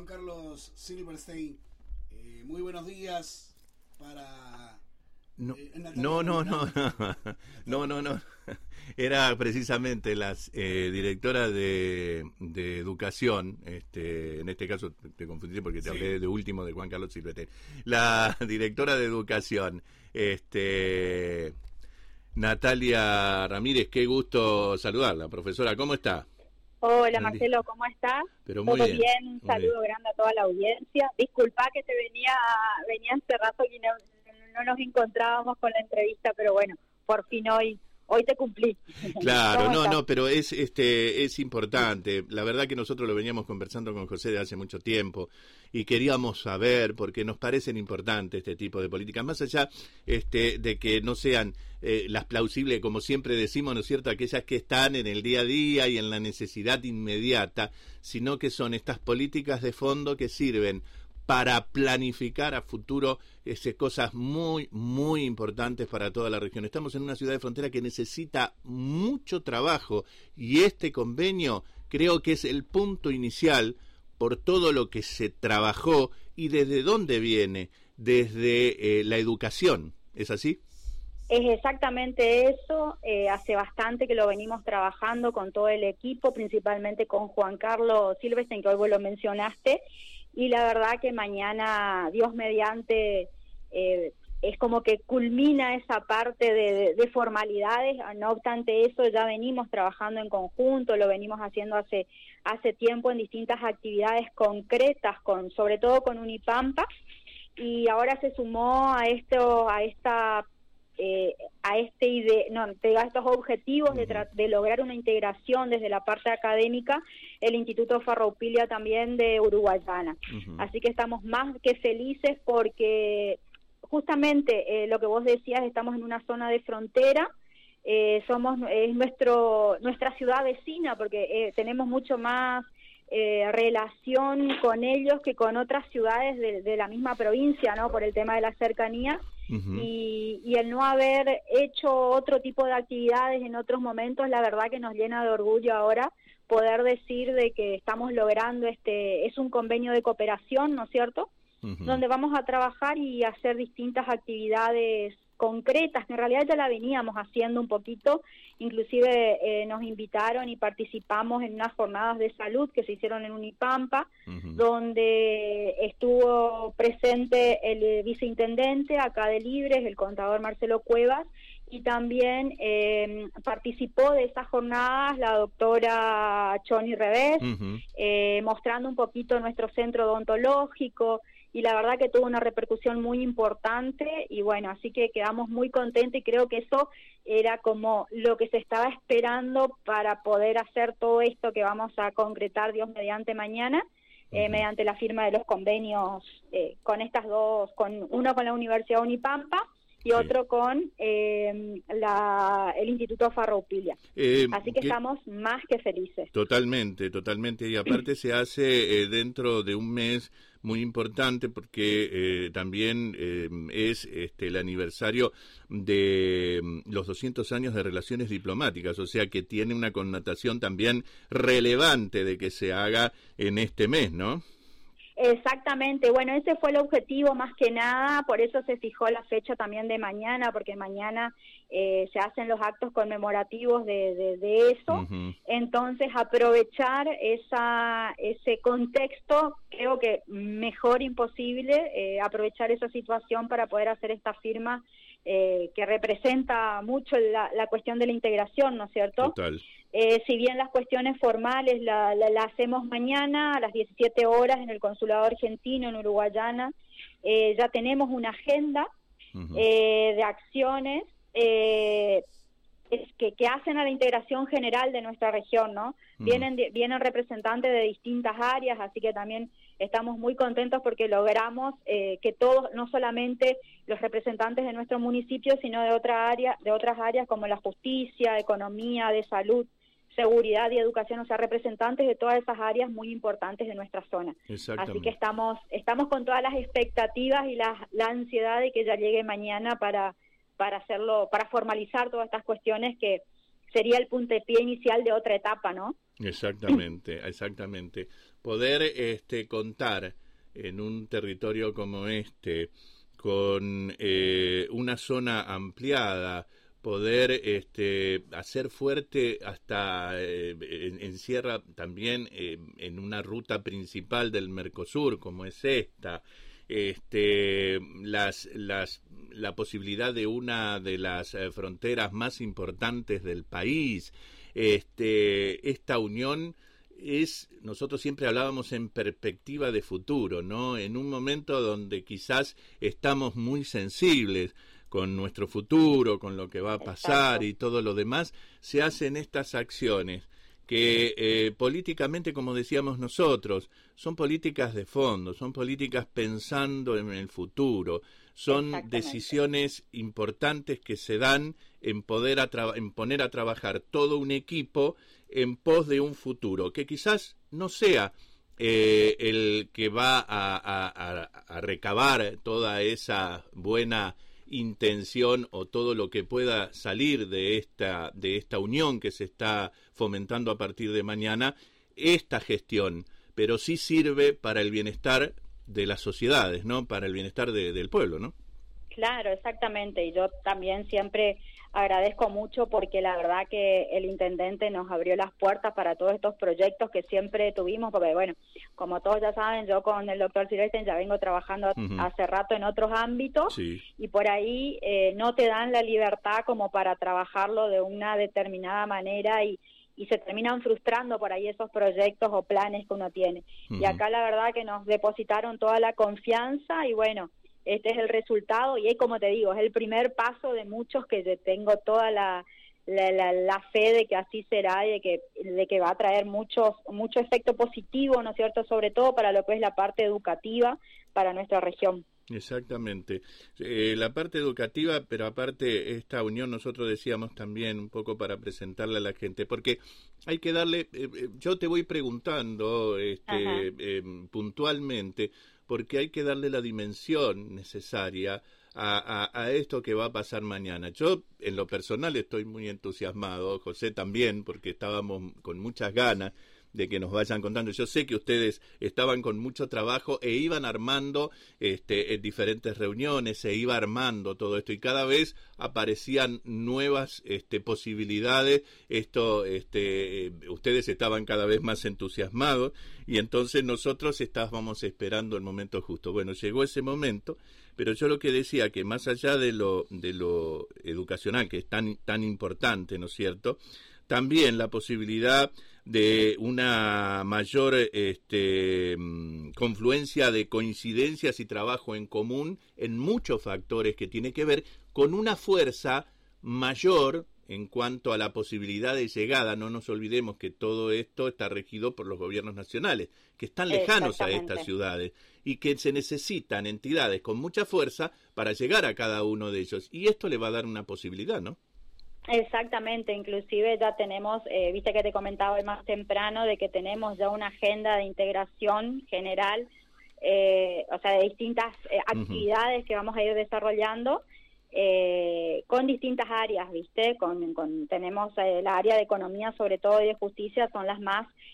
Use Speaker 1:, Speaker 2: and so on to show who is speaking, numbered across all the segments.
Speaker 1: Juan Carlos Silverstein. Muy buenos días para...
Speaker 2: No. Era precisamente la directora de Educación, en este caso te confundí porque te hablé de último de Juan Carlos Silverstein. La directora de Educación, Natalia Ramírez, qué gusto saludarla, profesora, ¿cómo está?
Speaker 3: Hola Marcelo, ¿cómo estás?
Speaker 2: Pero muy
Speaker 3: ¿Todo
Speaker 2: bien?
Speaker 3: Un saludo grande a toda la audiencia. Disculpa que te venía hace rato y no nos encontrábamos con la entrevista, pero bueno, por fin hoy te cumplí.
Speaker 2: Claro, pero es importante. La verdad que nosotros lo veníamos conversando con José de hace mucho tiempo y queríamos saber, porque nos parecen importantes este tipo de políticas, más allá de que no sean las plausibles, como siempre decimos, ¿no es cierto?, aquellas que están en el día a día y en la necesidad inmediata, sino que son estas políticas de fondo que sirven para planificar a futuro cosas muy, muy importantes para toda la región. Estamos en una ciudad de frontera que necesita mucho trabajo y este convenio creo que es el punto inicial por todo lo que se trabajó y desde dónde viene, desde la educación. ¿Es así?
Speaker 3: Es exactamente eso. Hace bastante que lo venimos trabajando con todo el equipo, principalmente con Juan Carlos Silverstein, que hoy vos lo mencionaste, y la verdad que mañana, Dios mediante, es como que culmina esa parte de formalidades. No obstante eso, ya venimos trabajando en conjunto, lo venimos haciendo hace tiempo en distintas actividades concretas, sobre todo con Unipampa, y ahora se sumó a estos objetivos de lograr una integración desde la parte académica, el Instituto Farroupilha también de Uruguayana. Así que estamos más que felices porque justamente lo que vos decías, estamos en una zona de frontera, es nuestra ciudad vecina porque tenemos mucho más relación con ellos que con otras ciudades de la misma provincia, ¿no?, por el tema de la cercanía. Y el no haber hecho otro tipo de actividades en otros momentos, la verdad que nos llena de orgullo ahora poder decir de que estamos logrando es un convenio de cooperación, ¿no es cierto?, donde vamos a trabajar y hacer distintas actividades concretas, que en realidad ya la veníamos haciendo un poquito, inclusive nos invitaron y participamos en unas jornadas de salud que se hicieron en Unipampa, donde estuvo presente el viceintendente acá de Libres, el contador Marcelo Cuevas, y también participó de esas jornadas la doctora Choni Revés, mostrando un poquito nuestro centro odontológico, y la verdad que tuvo una repercusión muy importante, y bueno, así que quedamos muy contentos, y creo que eso era como lo que se estaba esperando para poder hacer todo esto que vamos a concretar, Dios mediante, mañana, mediante la firma de los convenios con estas dos, uno con la Universidad Unipampa y otro con el Instituto Farroupilha. Así que estamos más que felices.
Speaker 2: Totalmente, y aparte se hace dentro de un mes muy importante porque también es el aniversario de los 200 años de relaciones diplomáticas, o sea que tiene una connotación también relevante de que se haga en este mes, ¿no?
Speaker 3: Exactamente, bueno, ese fue el objetivo más que nada, por eso se fijó la fecha también de mañana, porque mañana se hacen los actos conmemorativos de eso. Entonces aprovechar ese contexto, creo que mejor imposible, aprovechar esa situación para poder hacer esta firma que representa mucho la cuestión de la integración, ¿no es cierto?
Speaker 2: Total.
Speaker 3: Si bien las cuestiones formales la hacemos mañana a las 17 horas en el Consulado Argentino en Uruguayana, ya tenemos una agenda de acciones que hacen a la integración general de nuestra región, ¿no? Vienen representantes de distintas áreas, así que también estamos muy contentos porque logramos que todos, no solamente los representantes de nuestro municipio, sino de otras áreas como la justicia, economía, de salud, seguridad y educación, o sea, representantes de todas esas áreas muy importantes de nuestra zona. Así que estamos con todas las expectativas y la ansiedad de que ya llegue mañana para hacerlo, para formalizar todas estas cuestiones que sería el puntapié inicial de otra etapa, ¿no?
Speaker 2: Exactamente, exactamente. Poder contar en un territorio como este, con una zona ampliada, poder hacer fuerte hasta en Sierra también en una ruta principal del Mercosur como es esta, la posibilidad de una de las fronteras más importantes del país, esta unión nosotros siempre hablábamos en perspectiva de futuro, ¿no? En un momento donde quizás estamos muy sensibles con nuestro futuro, con lo que va a pasar. Exacto. Y todo lo demás, se hacen estas acciones que políticamente, como decíamos nosotros, son políticas de fondo, son políticas pensando en el futuro, son decisiones importantes que se dan en poner a trabajar todo un equipo en pos de un futuro, que quizás no sea el que va a recabar toda esa buena intención o todo lo que pueda salir de esta unión que se está fomentando a partir de mañana, esta gestión, pero sí sirve para el bienestar de las sociedades, ¿no? Para el bienestar del pueblo, ¿no?
Speaker 3: Claro, exactamente, y yo también siempre agradezco mucho porque la verdad que el intendente nos abrió las puertas para todos estos proyectos que siempre tuvimos, porque bueno, como todos ya saben, yo con el doctor Silvestre ya vengo trabajando hace rato en otros ámbitos, sí. Y por ahí no te dan la libertad como para trabajarlo de una determinada manera y se terminan frustrando por ahí esos proyectos o planes que uno tiene. Y acá la verdad que nos depositaron toda la confianza y bueno, este es el resultado y es como te digo, es el primer paso de muchos que tengo toda la fe de que así será y de que va a traer mucho efecto positivo, ¿no es cierto?, sobre todo para lo que es la parte educativa para nuestra región.
Speaker 2: Exactamente. La parte educativa, pero aparte esta unión nosotros decíamos también un poco para presentarla a la gente, porque hay que darle, yo te voy preguntando puntualmente, porque hay que darle la dimensión necesaria a esto que va a pasar mañana. Yo, en lo personal, estoy muy entusiasmado, José también, porque estábamos con muchas ganas de que nos vayan contando. Yo sé que ustedes estaban con mucho trabajo e iban armando en diferentes reuniones, se iba armando todo esto y cada vez aparecían nuevas posibilidades. Ustedes estaban cada vez más entusiasmados y entonces nosotros estábamos esperando el momento justo. Bueno, llegó ese momento, pero yo lo que decía que más allá de lo educacional, que es tan importante, ¿no es cierto?, también la posibilidad de una mayor confluencia de coincidencias y trabajo en común en muchos factores que tiene que ver con una fuerza mayor en cuanto a la posibilidad de llegada. No nos olvidemos que todo esto está regido por los gobiernos nacionales, que están lejanos a estas ciudades y que se necesitan entidades con mucha fuerza para llegar a cada uno de ellos. Y esto le va a dar una posibilidad, ¿no?
Speaker 3: Exactamente, inclusive ya tenemos, viste que te comentaba hoy más temprano, de que tenemos ya una agenda de integración general, o sea, de distintas actividades que vamos a ir desarrollando con distintas áreas, viste, tenemos la área de economía sobre todo y de justicia son las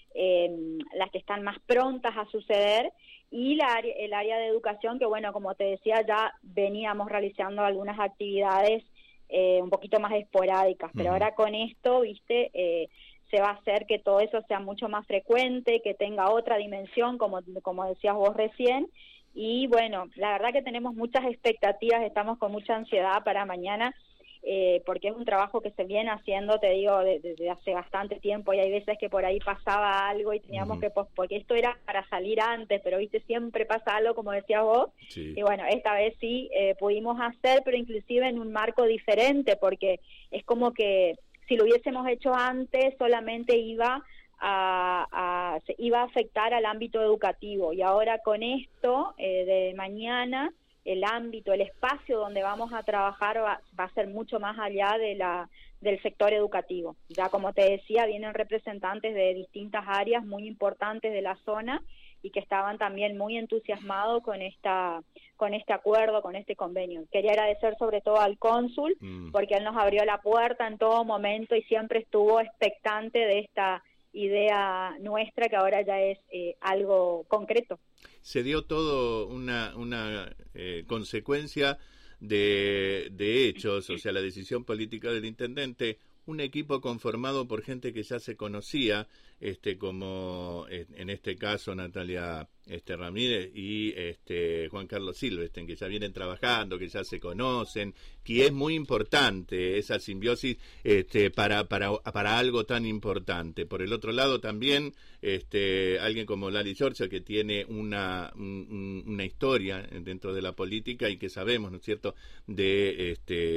Speaker 3: que están más prontas a suceder, y el área de educación que bueno, como te decía, ya veníamos realizando algunas actividades un poquito más esporádicas, pero ahora con esto, viste, se va a hacer que todo eso sea mucho más frecuente, que tenga otra dimensión, como decías vos recién, y bueno, la verdad que tenemos muchas expectativas, estamos con mucha ansiedad para mañana, porque es un trabajo que se viene haciendo, te digo, desde hace bastante tiempo, y hay veces que por ahí pasaba algo y teníamos que, porque esto era para salir antes, pero viste, siempre pasa algo, como decías vos, sí. Y bueno, esta vez sí pudimos hacer, pero inclusive en un marco diferente, porque es como que si lo hubiésemos hecho antes solamente iba a afectar al ámbito educativo, y ahora con esto de mañana el ámbito, el espacio donde vamos a trabajar va a ser mucho más allá del sector educativo. Ya como te decía, vienen representantes de distintas áreas muy importantes de la zona y que estaban también muy entusiasmados con este acuerdo, con este convenio. Quería agradecer sobre todo al cónsul, porque él nos abrió la puerta en todo momento y siempre estuvo expectante de esta idea nuestra, que ahora ya es algo concreto.
Speaker 2: Se dio todo una consecuencia de hechos, o sea, la decisión política del intendente, un equipo conformado por gente que ya se conocía, como en este caso Natalia Ramírez y Juan Carlos Silvestre, que ya vienen trabajando, que ya se conocen, que es muy importante esa simbiosis para algo tan importante. Por el otro lado también alguien como Lali Giorgio, que tiene una historia dentro de la política y que sabemos, ¿no es cierto?, de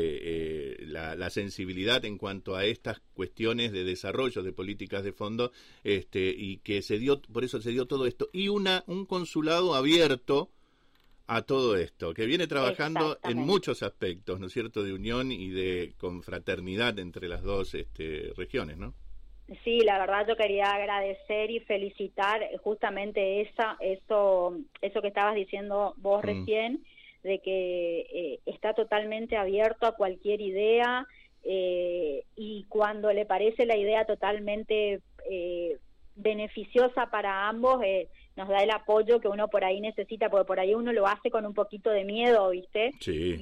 Speaker 2: la sensibilidad en cuanto a estas cuestiones de desarrollo de políticas de fondo, y que por eso se dio todo esto, y un consulado abierto a todo esto, que viene trabajando en muchos aspectos, ¿no es cierto?, de unión y de confraternidad entre las dos regiones, ¿no?
Speaker 3: Sí, la verdad yo quería agradecer y felicitar justamente eso que estabas diciendo vos recién, de que está totalmente abierto a cualquier idea, y cuando le parece la idea totalmente beneficiosa para ambos, nos da el apoyo que uno por ahí necesita, porque por ahí uno lo hace con un poquito de miedo, ¿viste?
Speaker 2: Sí.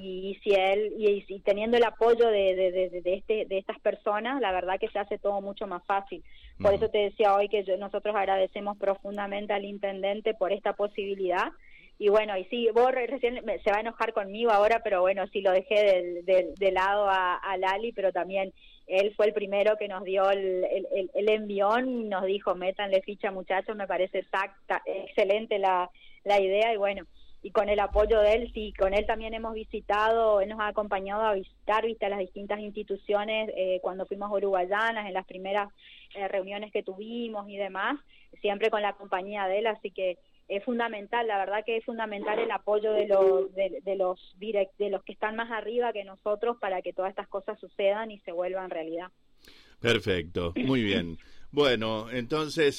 Speaker 3: Y teniendo el apoyo de estas personas, la verdad que se hace todo mucho más fácil. Por eso te decía hoy que nosotros agradecemos profundamente al intendente por esta posibilidad. Y bueno, y sí, vos recién se va a enojar conmigo ahora, pero bueno, sí lo dejé de lado a Lali, pero también él fue el primero que nos dio el envión y nos dijo, métanle ficha, muchachos, me parece excelente la idea. Y bueno, y con el apoyo de él, sí, con él también hemos visitado, él nos ha acompañado a visitar, a las distintas instituciones cuando fuimos a Uruguayanas, en las primeras reuniones que tuvimos y demás, siempre con la compañía de él, así que es fundamental, la verdad que es fundamental el apoyo de los que están más arriba que nosotros para que todas estas cosas sucedan y se vuelvan realidad.
Speaker 2: Perfecto, muy bien. Bueno, entonces,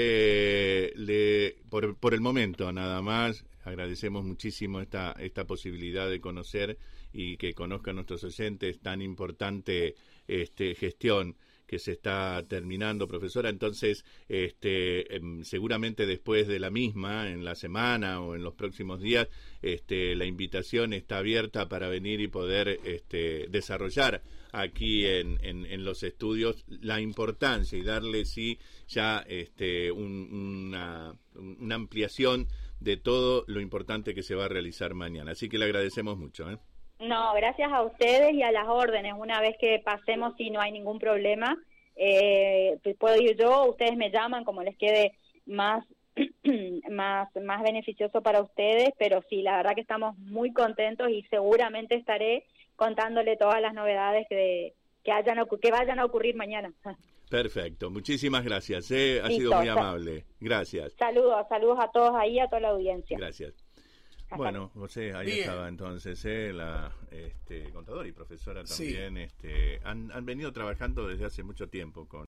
Speaker 2: por el momento nada más, agradecemos muchísimo esta posibilidad de conocer y que conozcan nuestros oyentes tan importante gestión que se está terminando, profesora. Entonces, seguramente después de la misma, en la semana o en los próximos días, la invitación está abierta para venir y poder desarrollar aquí en los estudios la importancia y darle ya una ampliación de todo lo importante que se va a realizar mañana. Así que le agradecemos mucho, ¿eh?
Speaker 3: No, gracias a ustedes y a las órdenes. Una vez que pasemos, sí, no hay ningún problema. Puedo ir yo, ustedes me llaman como les quede más beneficioso para ustedes, pero sí, la verdad que estamos muy contentos y seguramente estaré contándole todas las novedades que vayan a ocurrir mañana.
Speaker 2: Perfecto, muchísimas gracias, ha sido muy amable. Gracias.
Speaker 3: Saludos a todos ahí, a toda la audiencia.
Speaker 2: Gracias. Bueno, José, ahí estaba entonces la contadora y profesora también. Sí. Han venido trabajando desde hace mucho tiempo con